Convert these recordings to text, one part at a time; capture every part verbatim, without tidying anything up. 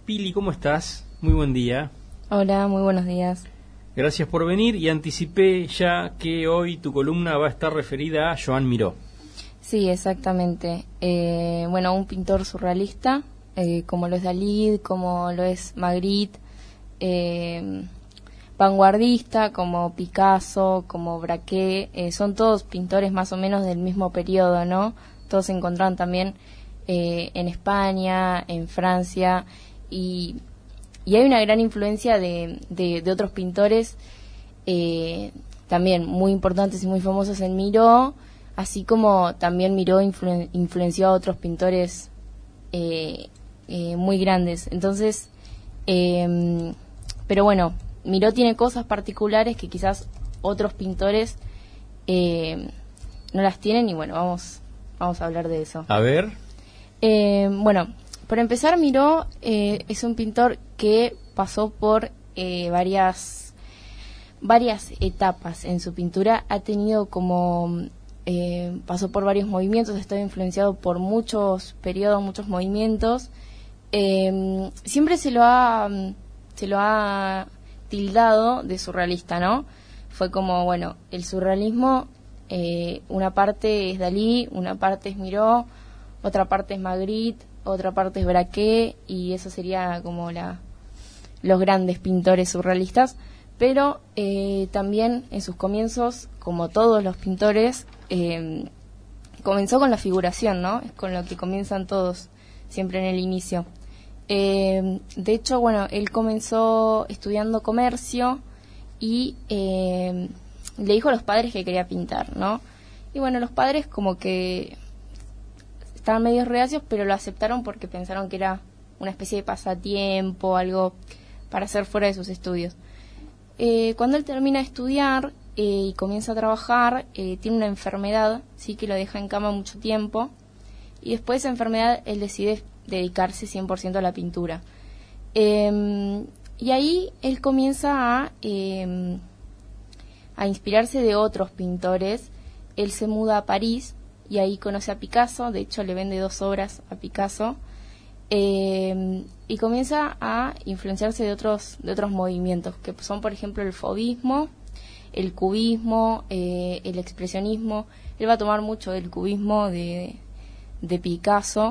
Pili, ¿cómo estás? Muy buen día. Hola, muy buenos días. Gracias por venir y anticipé ya que hoy tu columna va a estar referida a Joan Miró. Sí, exactamente. Eh, bueno, un pintor surrealista, eh, como lo es Dalí, como lo es Magritte, eh, vanguardista, como Picasso, como Braque, eh, son todos pintores más o menos del mismo periodo, ¿no? Todos se encontraban también eh, en España, en Francia, y, y hay una gran influencia de, de, de otros pintores eh, también muy importantes y muy famosos en Miró, así como también Miró influ- influenció a otros pintores eh, eh, muy grandes. Entonces, eh, pero bueno, Miró tiene cosas particulares que quizás otros pintores eh, no las tienen, y bueno, vamos, vamos a hablar de eso. A ver. Eh, bueno, para empezar, Miró eh, es un pintor que pasó por eh, varias, varias etapas en su pintura. Ha tenido como... Eh, pasó por varios movimientos, está influenciado por muchos periodos, muchos movimientos. Eh, siempre se lo ha se lo ha tildado de surrealista, ¿no? Fue como, bueno, el surrealismo, eh, una parte es Dalí, una parte es Miró, otra parte es Magritte, otra parte es Braque, y eso sería como la los grandes pintores surrealistas. Pero eh, también en sus comienzos, como todos los pintores, eh, comenzó con la figuración, ¿no? Es con lo que comienzan todos, siempre en el inicio. Eh, de hecho, bueno, él comenzó estudiando comercio y eh, le dijo a los padres que quería pintar, ¿no? Y bueno, los padres como que estaban medio reacios, pero lo aceptaron porque pensaron que era una especie de pasatiempo, algo para hacer fuera de sus estudios. Eh, cuando él termina de estudiar eh, y comienza a trabajar, eh, tiene una enfermedad, sí, que lo deja en cama mucho tiempo, y después de esa enfermedad él decide dedicarse cien por ciento a la pintura. Eh, y ahí él comienza a, eh, a inspirarse de otros pintores. Él se muda a París y ahí conoce a Picasso, de hecho le vende dos obras a Picasso. Eh, y comienza a influenciarse de otros de otros movimientos, que son, por ejemplo, el fauvismo, el cubismo, eh, el expresionismo. Él va a tomar mucho del cubismo de, de Picasso.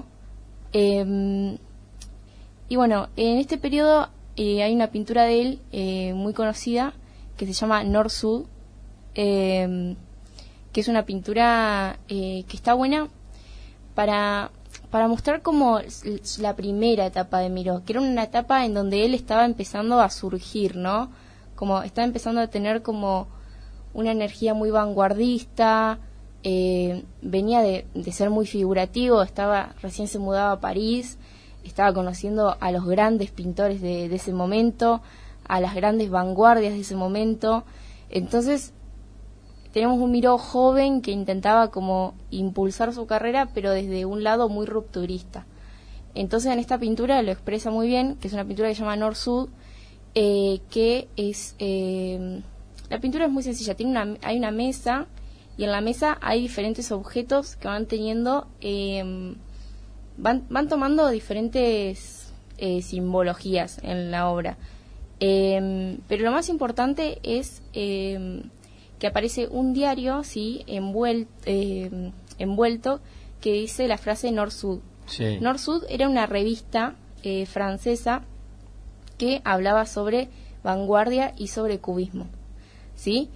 Eh, y bueno, en este periodo eh, hay una pintura de él eh, muy conocida que se llama Nord-Sud, eh, que es una pintura eh, que está buena para... para mostrar como la primera etapa de Miró, que era una etapa en donde él estaba empezando a surgir, ¿no? Como estaba empezando a tener como una energía muy vanguardista, eh, venía de, de ser muy figurativo, estaba recién se mudaba a París, estaba conociendo a los grandes pintores de, de ese momento, a las grandes vanguardias de ese momento. Entonces tenemos un Miró joven que intentaba como impulsar su carrera, pero desde un lado muy rupturista. Entonces en esta pintura lo expresa muy bien, que es una pintura que se llama Nord-Sud, eh, que es... Eh, la pintura es muy sencilla, tiene una, hay una mesa, y en la mesa hay diferentes objetos que van teniendo... Eh, van, van tomando diferentes eh, simbologías en la obra. Eh, pero lo más importante es... Eh, que aparece un diario, sí, envuelto, eh, envuelto, que dice la frase Nord-Sud. Sí. Nord-Sud era una revista eh, francesa que hablaba sobre vanguardia y sobre cubismo, ¿sí?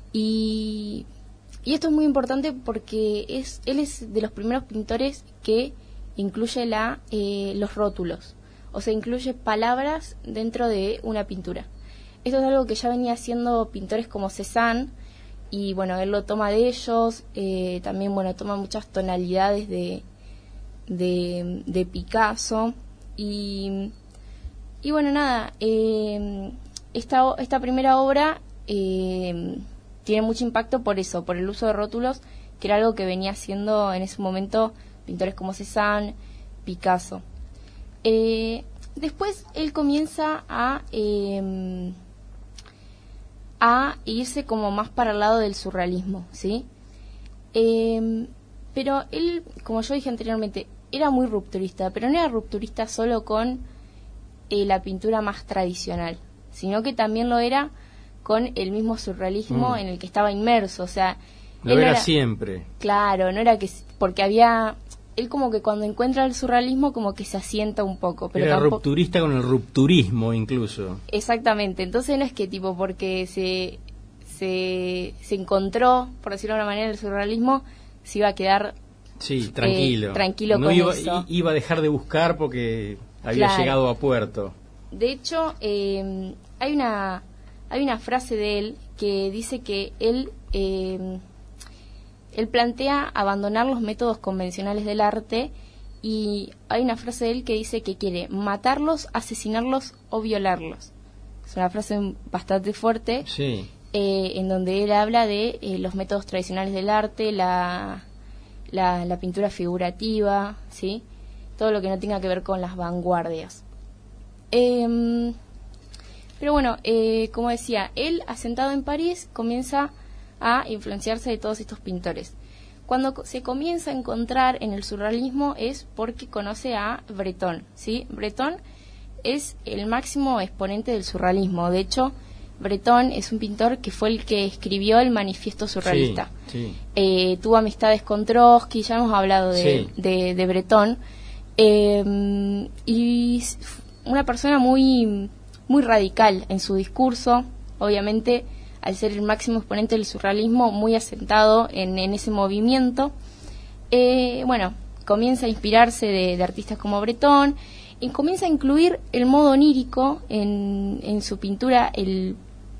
Y, y esto es muy importante porque es él es de los primeros pintores que incluye la eh, los rótulos, o sea, incluye palabras dentro de una pintura. Esto es algo que ya venía haciendo pintores como Cézanne, y bueno, él lo toma de ellos, eh, también bueno, toma muchas tonalidades de, de, de Picasso, y, y bueno, nada, eh, esta, esta primera obra eh, tiene mucho impacto por eso, por el uso de rótulos, que era algo que venía haciendo en ese momento pintores como Cézanne, Picasso. Eh, después él comienza a... Eh, a irse como más para el lado del surrealismo, ¿sí? Eh, pero él, como yo dije anteriormente, era muy rupturista, pero no era rupturista solo con eh, la pintura más tradicional, sino que también lo era con el mismo surrealismo mm. en el que estaba inmerso, o sea... Lo era, era siempre. Claro, no era que... porque había... Él como que cuando encuentra el surrealismo como que se asienta un poco. Pero era tampoco... rupturista con el rupturismo incluso. Exactamente, entonces no es que tipo porque se, se, se encontró, por decirlo de alguna manera, el surrealismo, se iba a quedar... Sí, tranquilo. Eh, tranquilo no con iba, eso. Iba a dejar de buscar porque había claro. llegado a puerto. De hecho, eh, hay una hay una frase de él que dice que él eh, él plantea abandonar los métodos convencionales del arte, y hay una frase de él que dice que quiere matarlos, asesinarlos o violarlos. Es una frase bastante fuerte, sí. eh, en donde él habla de eh, los métodos tradicionales del arte, la, la, la pintura figurativa, ¿sí? Todo lo que no tenga que ver con las vanguardias. Eh, pero bueno, eh, como decía, él, asentado en París, comienza a influenciarse de todos estos pintores. Cuando se comienza a encontrar en el surrealismo es porque conoce a Breton, ¿sí? Breton es el máximo exponente del surrealismo. De hecho, Breton es un pintor que fue el que escribió el manifiesto surrealista. Sí, sí. Eh, tuvo amistades con Trotsky, ya hemos hablado de, sí. de, de Breton. Eh, y una persona muy, muy radical en su discurso, obviamente, al ser el máximo exponente del surrealismo, muy asentado en, en ese movimiento. Eh, bueno, comienza a inspirarse de, de artistas como Breton, y comienza a incluir el modo onírico en, en su pintura, el,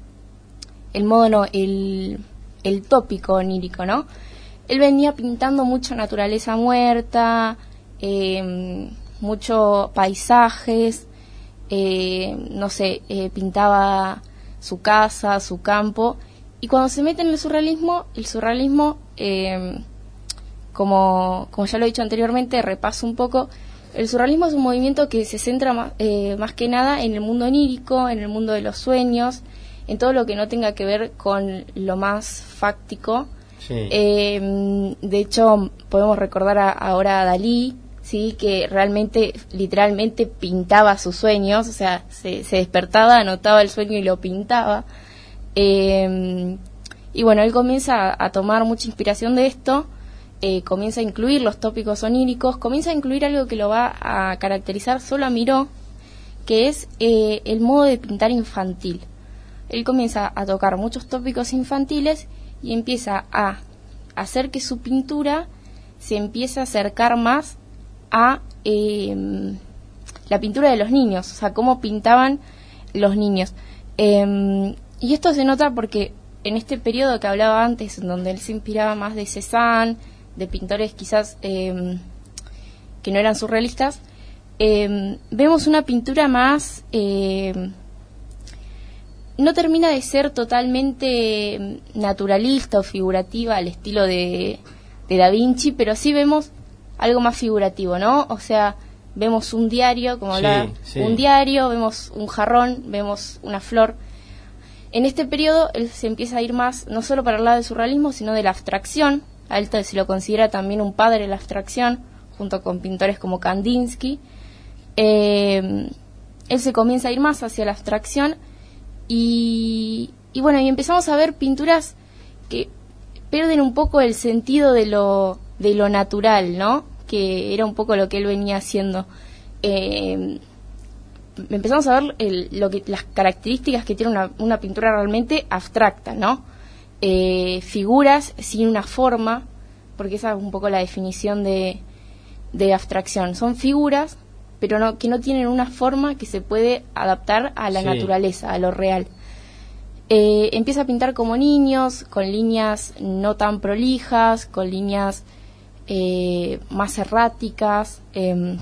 el modo no, el, el tópico onírico, ¿no? Él venía pintando mucho naturaleza muerta, eh, mucho paisajes, eh, no sé, eh, pintaba su casa, su campo, y cuando se mete en el surrealismo, el surrealismo, eh, como, como ya lo he dicho anteriormente, repaso un poco, el surrealismo es un movimiento que se centra más, eh, más que nada en el mundo onírico, en el mundo de los sueños, en todo lo que no tenga que ver con lo más fáctico. Sí. Eh, de hecho, podemos recordar a, ahora a Dalí, sí, que realmente, literalmente pintaba sus sueños, o sea, se, se despertaba, anotaba el sueño y lo pintaba. Eh, y bueno, él comienza a, a tomar mucha inspiración de esto, eh, comienza a incluir los tópicos oníricos, comienza a incluir algo que lo va a caracterizar solo a Miró, que es eh, el modo de pintar infantil. Él comienza a tocar muchos tópicos infantiles y empieza a hacer que su pintura se empiece a acercar más a eh, la pintura de los niños, o sea, cómo pintaban los niños. Eh, y esto se nota porque en este periodo que hablaba antes, en donde él se inspiraba más de Cézanne, de pintores quizás eh, que no eran surrealistas, eh, vemos una pintura más... Eh, no termina de ser totalmente naturalista o figurativa al estilo de, de Da Vinci, pero sí vemos algo más figurativo, ¿no? O sea, vemos un diario, como sí, hablaba, sí. un diario, vemos un jarrón, vemos una flor. En este periodo él se empieza a ir más, no solo para el lado del surrealismo, sino de la abstracción. A él se lo considera también un padre de la abstracción, junto con pintores como Kandinsky. Eh, él se comienza a ir más hacia la abstracción y, y bueno, y empezamos a ver pinturas que pierden un poco el sentido de lo, de lo natural, ¿no? Que era un poco lo que él venía haciendo. Eh, empezamos a ver el, lo que, las características que tiene una, una pintura realmente abstracta, ¿no? Eh, figuras sin una forma, porque esa es un poco la definición de, de abstracción. Son figuras, pero no, que no tienen una forma que se puede adaptar a la sí. naturaleza, a lo real. Eh, empieza a pintar como niños, con líneas no tan prolijas, con líneas eh, más erráticas. Eh,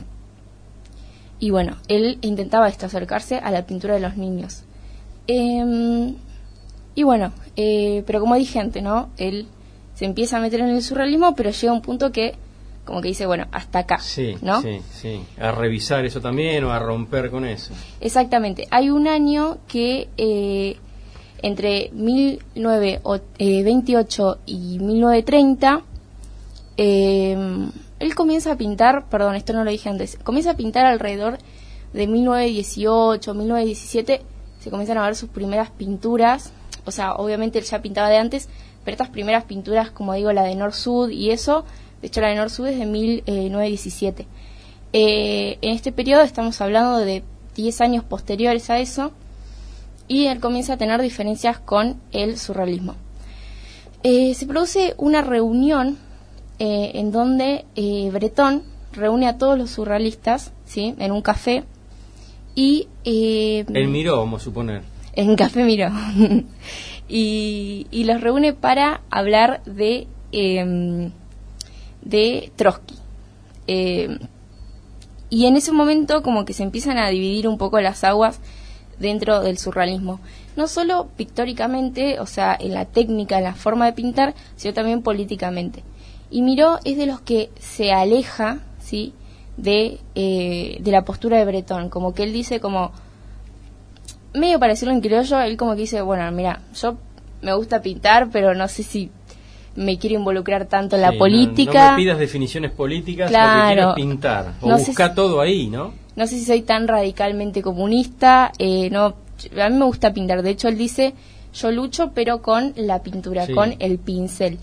y bueno, él intentaba esto, acercarse a la pintura de los niños. Eh, y bueno, eh, pero como dije antes, ¿no? Él se empieza a meter en el surrealismo, pero llega a un punto que como que dice, bueno, hasta acá, sí, ¿no? Sí, sí, a revisar eso también o a romper con eso. Exactamente. Hay un año que eh, entre mil novecientos veintiocho y mil novecientos treinta eh, él comienza a pintar, perdón, esto no lo dije antes, comienza a pintar alrededor de mil novecientos dieciocho, mil novecientos diecisiete, se comienzan a ver sus primeras pinturas. O sea, obviamente él ya pintaba de antes, pero estas primeras pinturas, como digo, la de Nord-Sud y eso, de hecho la de Nord-Sud es de mil novecientos diecisiete. Eh, en este periodo estamos hablando de diez años posteriores a eso, y él comienza a tener diferencias con el surrealismo. Eh, se produce una reunión eh, en donde eh, Breton reúne a todos los surrealistas, ¿sí?, en un café, y... Eh, él Miró, vamos a suponer. En Café Miró. y, y los reúne para hablar de, eh, de Trotsky. Eh, y en ese momento como que se empiezan a dividir un poco las aguas dentro del surrealismo. No solo pictóricamente, o sea, en la técnica, en la forma de pintar, sino también políticamente. Y Miró es de los que se aleja, ¿sí?, de, eh, de la postura de Breton. Como que él dice como... medio para decirlo en criollo, él como que dice, bueno, mira, yo me gusta pintar, pero no sé si me quiero involucrar tanto en sí, la política. No, no me pidas definiciones políticas, claro, lo que quiero es pintar, o no buscar si, todo ahí, ¿no? No sé si soy tan radicalmente comunista, eh, no, a mí me gusta pintar, de hecho él dice, yo lucho pero con la pintura, sí, con el pincel.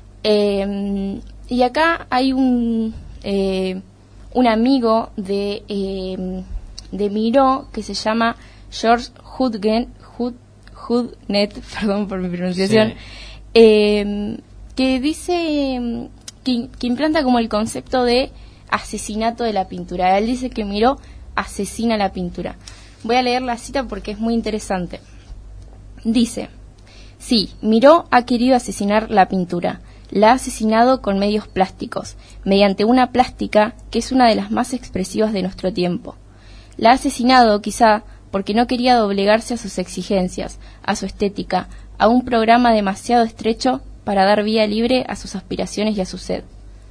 Eh, y acá hay un, eh, un amigo de, eh, de Miró que se llama... George Hudgen, Hud, Hudnet, perdón por mi pronunciación, sí, eh, que dice que, que implanta como el concepto de asesinato de la pintura. Él dice que Miró asesina la pintura. Voy a leer la cita porque es muy interesante. Dice, sí, Miró ha querido asesinar la pintura. La ha asesinado con medios plásticos, mediante una plástica que es una de las más expresivas de nuestro tiempo. La ha asesinado, quizá, porque no quería doblegarse a sus exigencias, a su estética, a un programa demasiado estrecho para dar vía libre a sus aspiraciones y a su sed.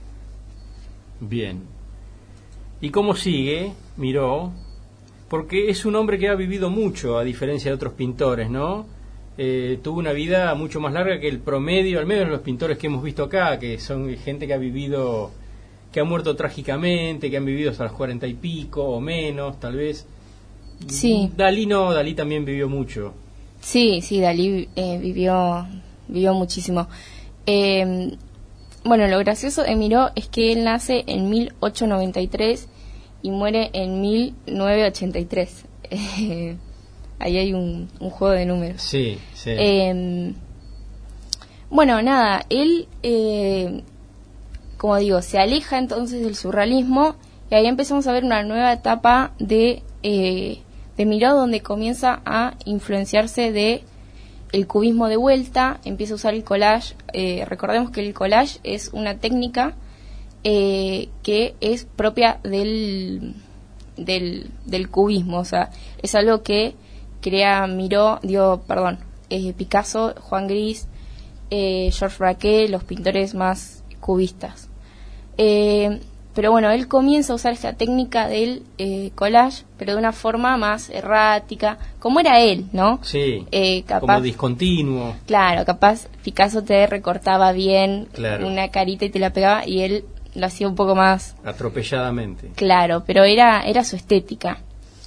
Bien. ¿Y cómo sigue Miró? Porque es un hombre que ha vivido mucho, a diferencia de otros pintores, ¿no? Eh, tuvo una vida mucho más larga que el promedio, al menos los pintores que hemos visto acá, que son gente que ha vivido, que ha muerto trágicamente, que han vivido hasta los cuarenta y pico o menos, tal vez. Sí. Dalí no, Dalí también vivió mucho. Sí, sí, Dalí eh, vivió vivió muchísimo. Eh, bueno, lo gracioso de Miró es que él nace en mil ochocientos noventa y tres y muere en mil novecientos ochenta y tres. Eh, ahí hay un, un juego de números. Sí, sí. Eh, bueno, nada, él, eh, como digo, se aleja entonces del surrealismo y ahí empezamos a ver una nueva etapa de... Eh, de Miró, donde comienza a influenciarse de el cubismo de vuelta, empieza a usar el collage. Eh, recordemos que el collage es una técnica eh, que es propia del, del del cubismo, o sea, es algo que crea Miró, digo, perdón, eh, Picasso, Juan Gris, eh, Georges Braque, los pintores más cubistas. Eh, Pero bueno, él comienza a usar esta técnica del eh, collage, pero de una forma más errática, como era él, ¿no? Sí, eh, capaz, como discontinuo. Claro, capaz Picasso te recortaba bien, claro, una carita y te la pegaba, y él lo hacía un poco más... atropelladamente. Claro, pero era, era su estética.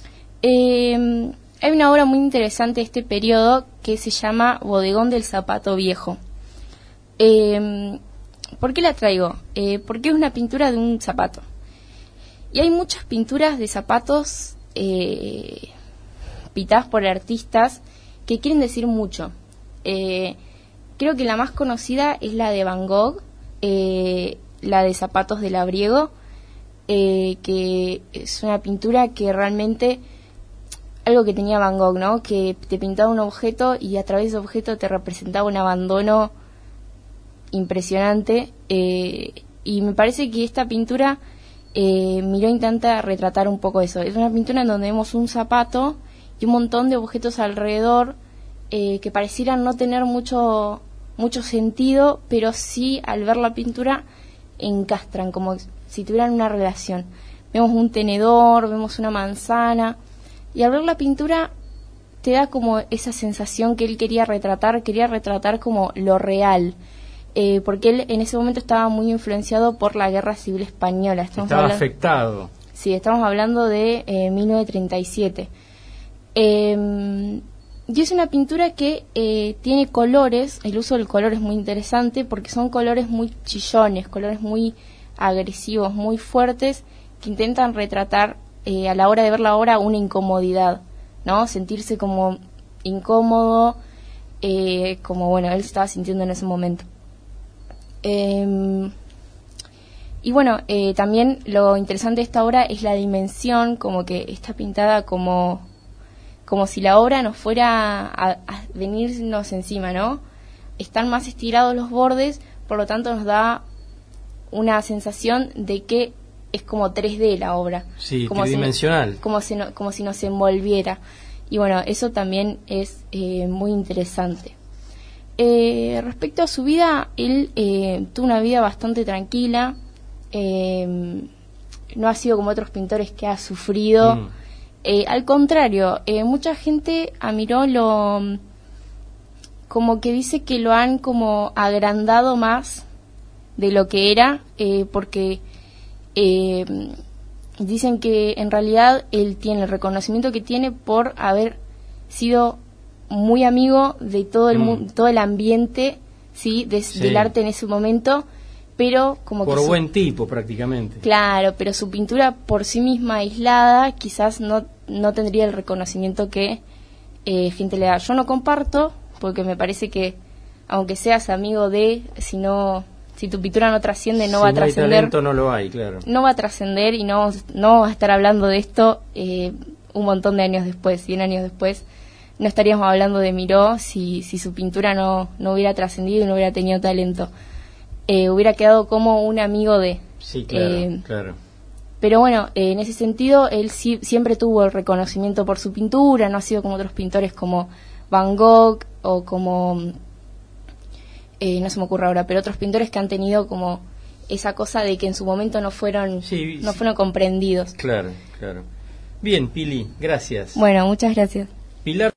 Eh, hay una obra muy interesante de este periodo que se llama Bodegón del Zapato Viejo. Eh... ¿Por qué la traigo? Eh, porque es una pintura de un zapato. Y hay muchas pinturas de zapatos eh, pintadas por artistas que quieren decir mucho. Eh, creo que la más conocida es la de Van Gogh, eh, la de Zapatos de Labriego, eh, que es una pintura que realmente... algo que tenía Van Gogh, ¿no? Que te pintaba un objeto y a través de ese objeto te representaba un abandono impresionante, eh, y me parece que esta pintura eh, Miró intenta retratar un poco eso. Es una pintura en donde vemos un zapato y un montón de objetos alrededor eh, que parecieran no tener mucho mucho sentido, pero sí al ver la pintura encastran, como si tuvieran una relación. Vemos un tenedor, vemos una manzana, y al ver la pintura te da como esa sensación que él quería retratar, quería retratar como lo real. Eh, porque él en ese momento estaba muy influenciado por la Guerra Civil Española. Estamos estaba hablando... afectado. Sí, estamos hablando de eh, mil novecientos treinta y siete. Eh, y es una pintura que eh, tiene colores, el uso del color es muy interesante porque son colores muy chillones, colores muy agresivos, muy fuertes, que intentan retratar eh, a la hora de ver la obra una incomodidad, ¿no? Sentirse como incómodo, eh, como bueno, él se estaba sintiendo en ese momento. Eh, y bueno, eh, también lo interesante de esta obra es la dimensión, como que está pintada como, como si la obra nos fuera a, a venirnos encima, ¿no? Están más estirados los bordes, por lo tanto nos da una sensación de que es como tres D la obra. Sí, como tridimensional. Si, como, si no, como si nos envolviera. Y bueno, eso también es eh, muy interesante. Eh, respecto a su vida, él eh, tuvo una vida bastante tranquila. Eh, no ha sido como otros pintores que ha sufrido. Mm. Eh, al contrario, eh, mucha gente a Miró lo como que dice que lo han como agrandado más de lo que era, eh, porque eh, dicen que en realidad él tiene el reconocimiento que tiene por haber sido muy amigo de todo el mm. mundo, todo el ambiente, sí, de, sí, del arte en ese momento, pero como por que buen su, tipo prácticamente. Claro, pero su pintura por sí misma aislada quizás no no tendría el reconocimiento que eh, gente le da. Yo no comparto, porque me parece que aunque seas amigo de, si no si tu pintura no trasciende, no si va a no hay trascender. Talento, no lo hay, claro. No va a trascender y no, no va a estar hablando de esto eh, un montón de años después, cien años después. No estaríamos hablando de Miró si, si su pintura no, no hubiera trascendido y no hubiera tenido talento. Eh, hubiera quedado como un amigo de... Sí, claro, eh, claro. Pero bueno, eh, en ese sentido, él sí, siempre tuvo el reconocimiento por su pintura, no ha sido como otros pintores como Van Gogh o como... Eh, no se me ocurre ahora, pero otros pintores que han tenido como esa cosa de que en su momento no fueron sí, no fueron comprendidos. Claro, claro. Bien, Pili, gracias. Bueno, muchas gracias. Pilar